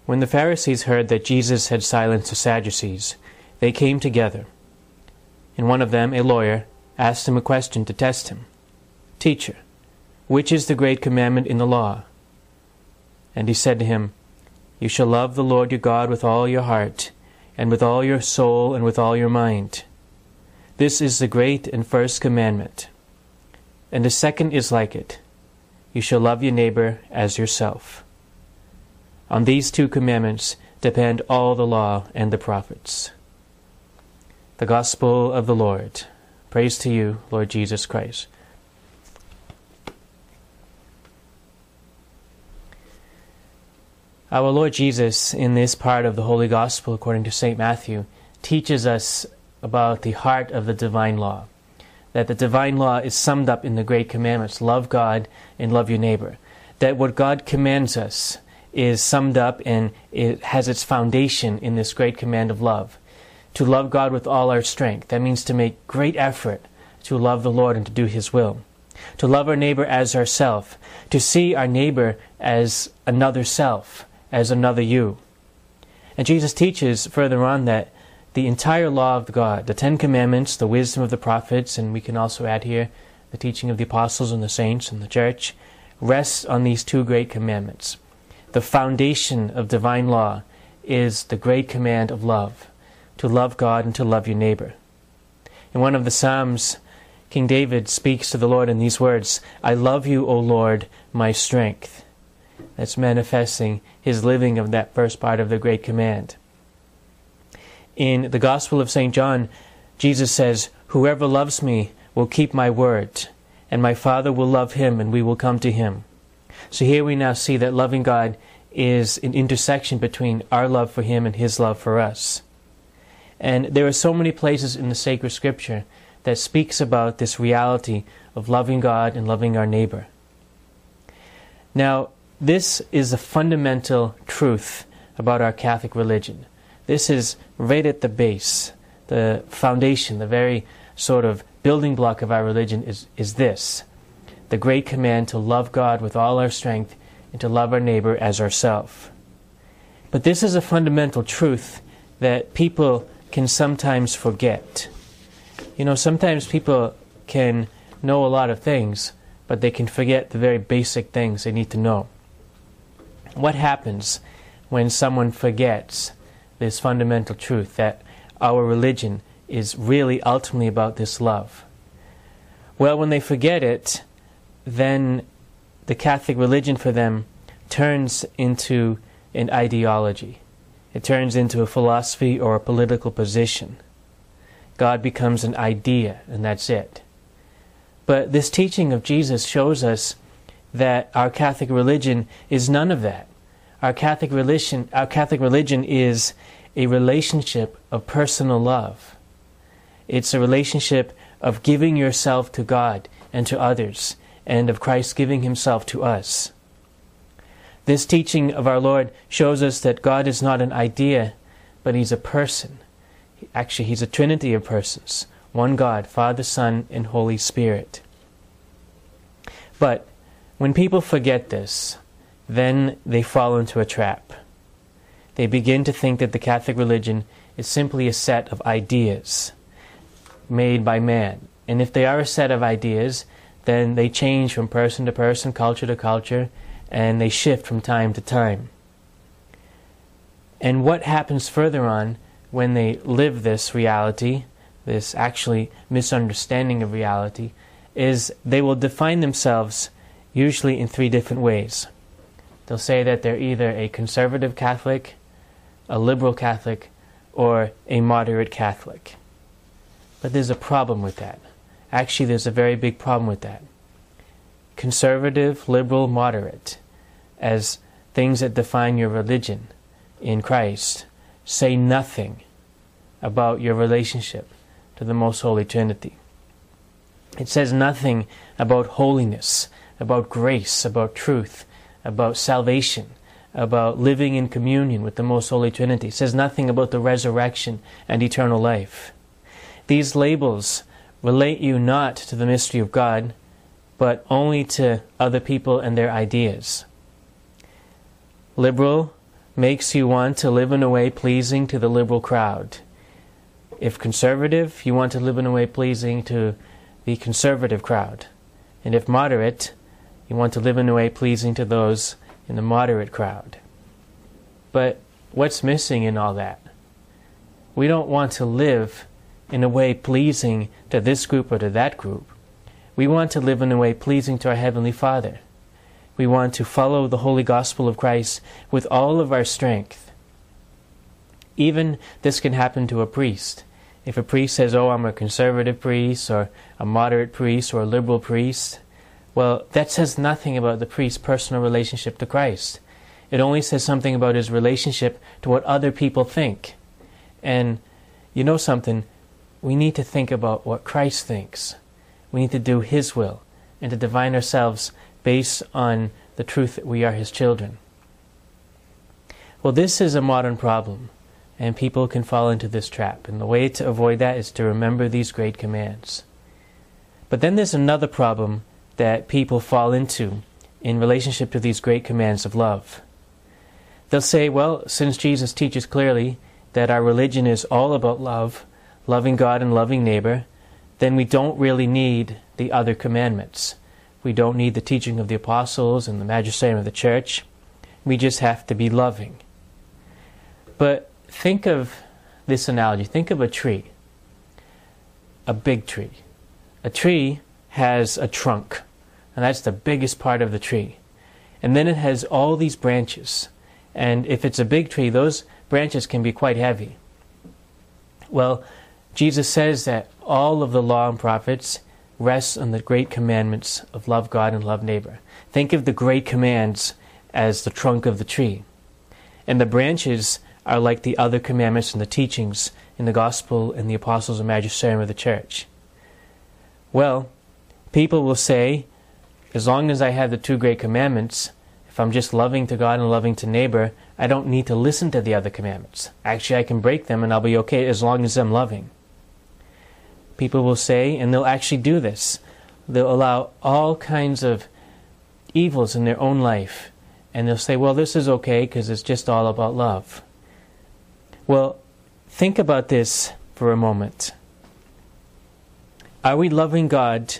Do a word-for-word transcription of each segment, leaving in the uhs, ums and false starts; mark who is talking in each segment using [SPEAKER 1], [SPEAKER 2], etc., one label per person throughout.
[SPEAKER 1] When the Pharisees heard that Jesus had silenced the Sadducees, they came together. And one of them, a lawyer, asked him a question to test him. "Teacher, which is the great commandment in the law?" And he said to him, "You shall love the Lord your God with all your heart, and with all your soul, and with all your mind. This is the great and first commandment. And the second is like it. You shall love your neighbor as yourself. On these two commandments depend all the law and the prophets." The Gospel of the Lord. Praise to you, Lord Jesus Christ. Our Lord Jesus, in this part of the Holy Gospel, according to Saint Matthew, teaches us about the heart of the divine law. That the divine law is summed up in the great commandments, love God and love your neighbor. That what God commands us is summed up and it has its foundation in this great command of love. To love God with all our strength. That means to make great effort to love the Lord and to do His will. To love our neighbor as ourself. To see our neighbor as another self, as another you. And Jesus teaches further on that the entire law of God, the Ten Commandments, the wisdom of the prophets, and we can also add here the teaching of the apostles and the saints and the church, rests on these two great commandments. The foundation of divine law is the great command of love, to love God and to love your neighbor. In one of the Psalms, King David speaks to the Lord in these words, "I love you, O Lord, my strength." That's manifesting his living of that first part of the great command. In the Gospel of Saint John, Jesus says, "Whoever loves me will keep my word, and my Father will love him, and we will come to him." So here we now see that loving God is an intersection between our love for Him and His love for us. And there are so many places in the sacred Scripture that speaks about this reality of loving God and loving our neighbor. Now, this is a fundamental truth about our Catholic religion. This is right at the base, the foundation, the very sort of building block of our religion is, is this. The great command to love God with all our strength and to love our neighbor as ourselves. But this is a fundamental truth that people can sometimes forget. You know, sometimes people can know a lot of things, but they can forget the very basic things they need to know. What happens when someone forgets this fundamental truth that our religion is really ultimately about this love? Well, when they forget it, then the Catholic religion for them turns into an ideology. It turns into a philosophy or a political position. God becomes an idea, and that's it. But this teaching of Jesus shows us that our Catholic religion is none of that. Our Catholic religion, our Catholic religion is a relationship of personal love. It's a relationship of giving yourself to God and to others, and of Christ giving Himself to us. This teaching of our Lord shows us that God is not an idea, but He's a person. Actually, He's a trinity of persons. One God, Father, Son, and Holy Spirit. But when people forget this, then they fall into a trap. They begin to think that the Catholic religion is simply a set of ideas made by man. And if they are a set of ideas, then they change from person to person, culture to culture, and they shift from time to time. And what happens further on when they live this reality, this actually misunderstanding of reality, is they will define themselves usually in three different ways. They'll say that they're either a conservative Catholic, a liberal Catholic, or a moderate Catholic. But there's a problem with that. Actually, there's a very big problem with that. Conservative, liberal, moderate, as things that define your religion in Christ, say nothing about your relationship to the Most Holy Trinity. It says nothing about holiness, about grace, about truth, about salvation, about living in communion with the Most Holy Trinity. It says nothing about the resurrection and eternal life. These labels relate you not to the mystery of God, but only to other people and their ideas. Liberal makes you want to live in a way pleasing to the liberal crowd. If conservative, you want to live in a way pleasing to the conservative crowd. And if moderate, you want to live in a way pleasing to those in the moderate crowd. But what's missing in all that? We don't want to live in a way pleasing to this group or to that group. We want to live in a way pleasing to our Heavenly Father. We want to follow the holy gospel of Christ with all of our strength. Even this can happen to a priest. If a priest says, oh, I'm a conservative priest, or a moderate priest, or a liberal priest, well, that says nothing about the priest's personal relationship to Christ. It only says something about his relationship to what other people think. And you know something? We need to think about what Christ thinks. We need to do His will and to divine ourselves based on the truth that we are His children. Well, this is a modern problem, and people can fall into this trap. And the way to avoid that is to remember these great commands. But then there's another problem that people fall into in relationship to these great commands of love. They'll say, well, since Jesus teaches clearly that our religion is all about love, loving God and loving neighbor, then we don't really need the other commandments. We don't need the teaching of the apostles and the magisterium of the church. We just have to be loving. But think of this analogy. Think of a tree. A big tree. A tree has a trunk, and that's the biggest part of the tree. And then it has all these branches. And if it's a big tree, those branches can be quite heavy. Well, Jesus says that all of the law and prophets rest on the great commandments of love God and love neighbor. Think of the great commands as the trunk of the tree. And the branches are like the other commandments and the teachings in the gospel and the apostles and magisterium of the church. Well, people will say, as long as I have the two great commandments, if I'm just loving to God and loving to neighbor, I don't need to listen to the other commandments. Actually, I can break them and I'll be okay as long as I'm loving. People will say, and they'll actually do this, they'll allow all kinds of evils in their own life, and they'll say, well, this is okay because it's just all about love. Well, think about this for a moment. Are we loving God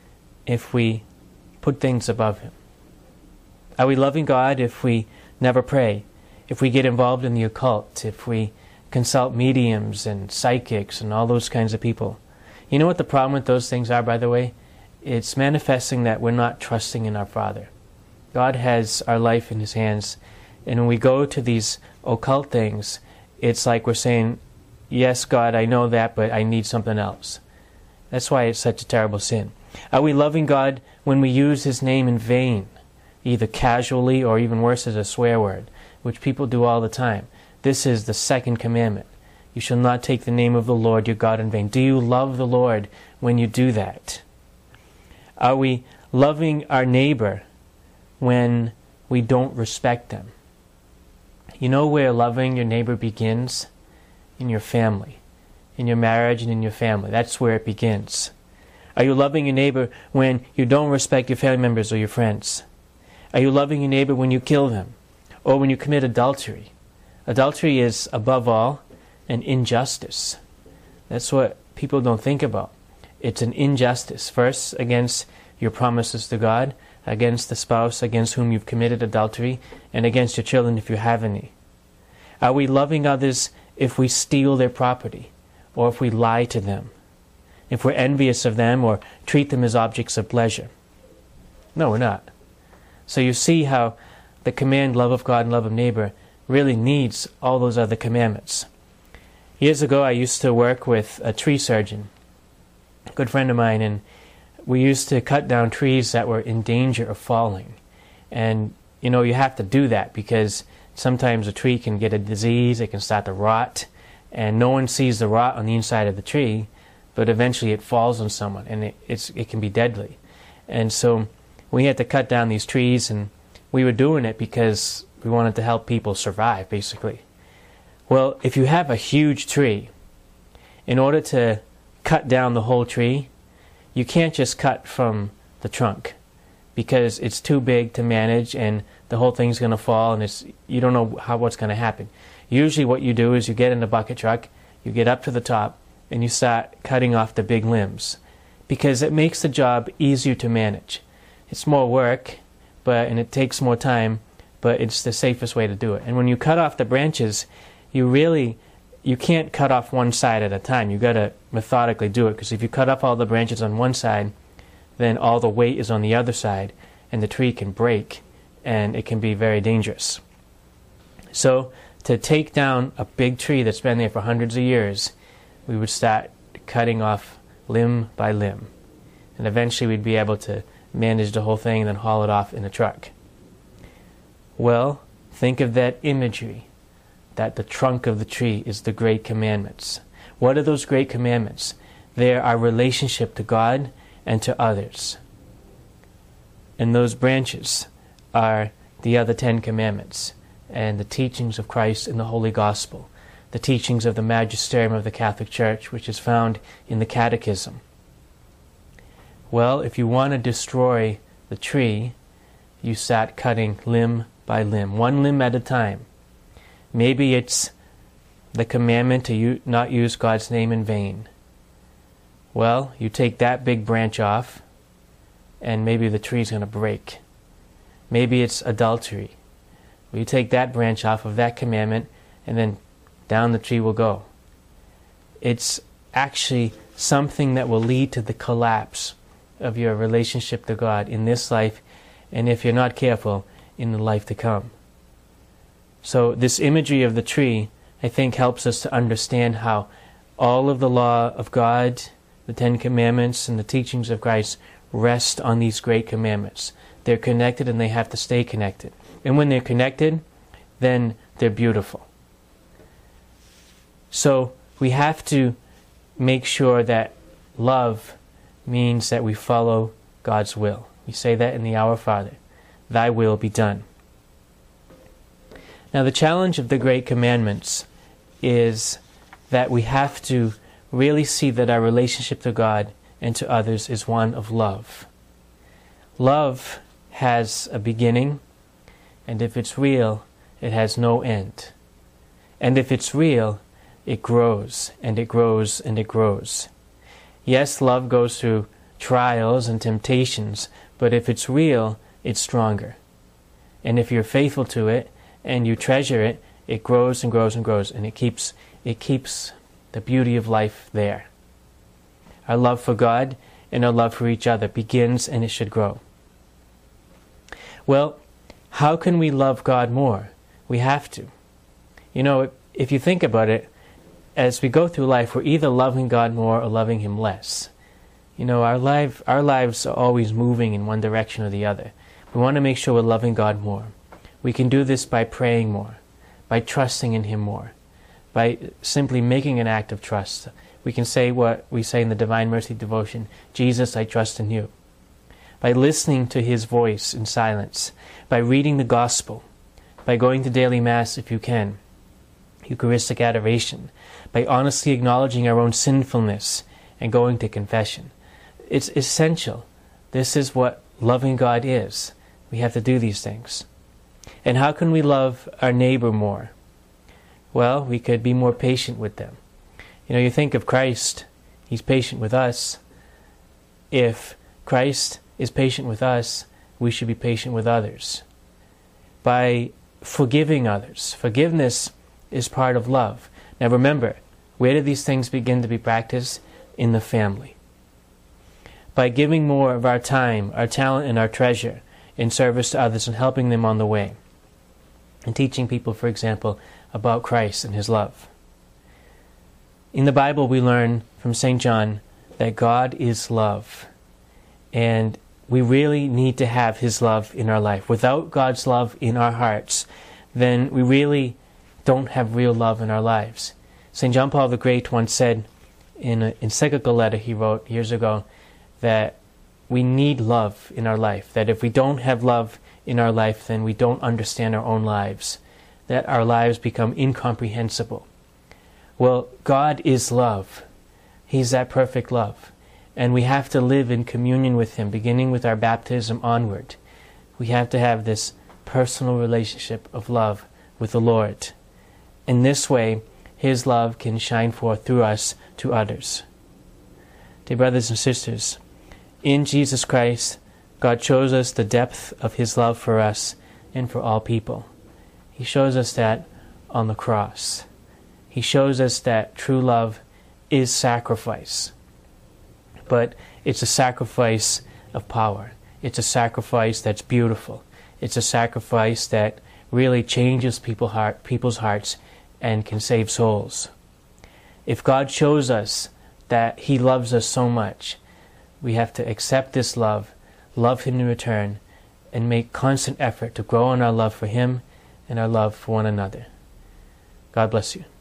[SPEAKER 1] if we put things above Him? Are we loving God if we never pray? If we get involved in the occult? If we consult mediums and psychics and all those kinds of people? You know what the problem with those things are, by the way? It's manifesting that we're not trusting in our Father. God has our life in His hands. And when we go to these occult things, it's like we're saying, yes, God, I know that, but I need something else. That's why it's such a terrible sin. Are we loving God when we use His name in vain, either casually or even worse as a swear word, which people do all the time? This is the second commandment. You shall not take the name of the Lord your God in vain. Do you love the Lord when you do that? Are we loving our neighbor when we don't respect them? You know where loving your neighbor begins? In your family. In your marriage and in your family. That's where it begins. Are you loving your neighbor when you don't respect your family members or your friends? Are you loving your neighbor when you kill them? Or when you commit adultery? Adultery is, above all, an injustice. That's what people don't think about. It's an injustice. First, against your promises to God, against the spouse against whom you've committed adultery, and against your children if you have any. Are we loving others if we steal their property, or if we lie to them? If we're envious of them or treat them as objects of pleasure? No, we're not. So you see how the command, love of God and love of neighbor, really needs all those other commandments. Years ago, I used to work with a tree surgeon, a good friend of mine, and we used to cut down trees that were in danger of falling. And, you know, you have to do that because sometimes a tree can get a disease, it can start to rot, and no one sees the rot on the inside of the tree, but eventually it falls on someone, and it, it's, it can be deadly. And so we had to cut down these trees, and we were doing it because we wanted to help people survive, basically. Well, if you have a huge tree, in order to cut down the whole tree, you can't just cut from the trunk because it's too big to manage and the whole thing's going to fall, and it's you don't know how what's going to happen. Usually what you do is you get in the bucket truck, you get up to the top, and you start cutting off the big limbs, because it makes the job easier to manage. It's more work, but and it takes more time, but it's the safest way to do it. And when you cut off the branches, you really, you can't cut off one side at a time. You've got to methodically do it, because if you cut off all the branches on one side, then all the weight is on the other side, and the tree can break, and it can be very dangerous. So to take down a big tree that's been there for hundreds of years, we would start cutting off limb by limb. And eventually we'd be able to manage the whole thing and then haul it off in a truck. Well, think of that imagery, that the trunk of the tree is the great commandments. What are those great commandments? They're our relationship to God and to others. And those branches are the other Ten Commandments and the teachings of Christ in the Holy Gospel, the teachings of the Magisterium of the Catholic Church, which is found in the Catechism. Well, if you want to destroy the tree, you start cutting limb by limb, one limb at a time. Maybe it's the commandment to u- not use God's name in vain. Well, you take that big branch off, and maybe the tree's going to break. Maybe it's adultery. You take that branch off of that commandment, and then down the tree will go. It's actually something that will lead to the collapse of your relationship to God in this life, and if you're not careful, in the life to come. So this imagery of the tree, I think, helps us to understand how all of the law of God, the Ten Commandments, and the teachings of Christ rest on these great commandments. They're connected, and they have to stay connected. And when they're connected, then they're beautiful. So we have to make sure that love means that we follow God's will. We say that in the Our Father, Thy will be done. Now the challenge of the Great Commandments is that we have to really see that our relationship to God and to others is one of love. Love has a beginning, and if it's real, it has no end. And if it's real, it grows, and it grows, and it grows. Yes, love goes through trials and temptations, but if it's real, it's stronger. And if you're faithful to it, and you treasure it, it grows and grows and grows, and it keeps, it keeps the beauty of life there. Our love for God and our love for each other begins, and it should grow. Well, how can we love God more? We have to. You know, if you think about it, as we go through life, we're either loving God more or loving Him less. You know, our life, our lives are always moving in one direction or the other. We want to make sure we're loving God more. We can do this by praying more, by trusting in Him more, by simply making an act of trust. We can say what we say in the Divine Mercy Devotion, Jesus, I trust in You. By listening to His voice in silence, by reading the Gospel, by going to daily Mass if you can, Eucharistic adoration, by honestly acknowledging our own sinfulness and going to confession. It's essential. This is what loving God is. We have to do these things. And how can we love our neighbor more? Well, we could be more patient with them. You know, you think of Christ, He's patient with us. If Christ is patient with us, we should be patient with others. By forgiving others. Forgiveness is part of love. Now remember, where do these things begin to be practiced? In the family. By giving more of our time, our talent, and our treasure in service to others and helping them on the way. And teaching people, for example, about Christ and His love. In the Bible we learn from Saint John that God is love. And we really need to have His love in our life. Without God's love in our hearts, then we really don't have real love in our lives. Saint John Paul the Great once said in an encyclical letter he wrote years ago that we need love in our life. That if we don't have love in our life, then we don't understand our own lives. That our lives become incomprehensible. Well, God is love. He's that perfect love. And we have to live in communion with Him, beginning with our baptism onward. We have to have this personal relationship of love with the Lord. In this way, His love can shine forth through us to others. Dear brothers and sisters, in Jesus Christ, God shows us the depth of His love for us and for all people. He shows us that on the cross. He shows us that true love is sacrifice. But it's a sacrifice of power. It's a sacrifice that's beautiful. It's a sacrifice that really changes people heart, people's hearts and can save souls. If God shows us that He loves us so much, we have to accept this love, love Him in return, and make constant effort to grow in our love for Him and our love for one another. God bless you.